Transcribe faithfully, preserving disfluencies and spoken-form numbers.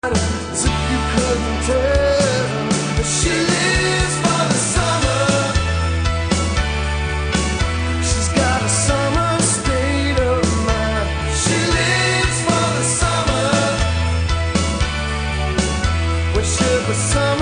As if you couldn't tell that she lives for the summer. She's got a summer state of mind. She lives for the summer. Wish it was summer.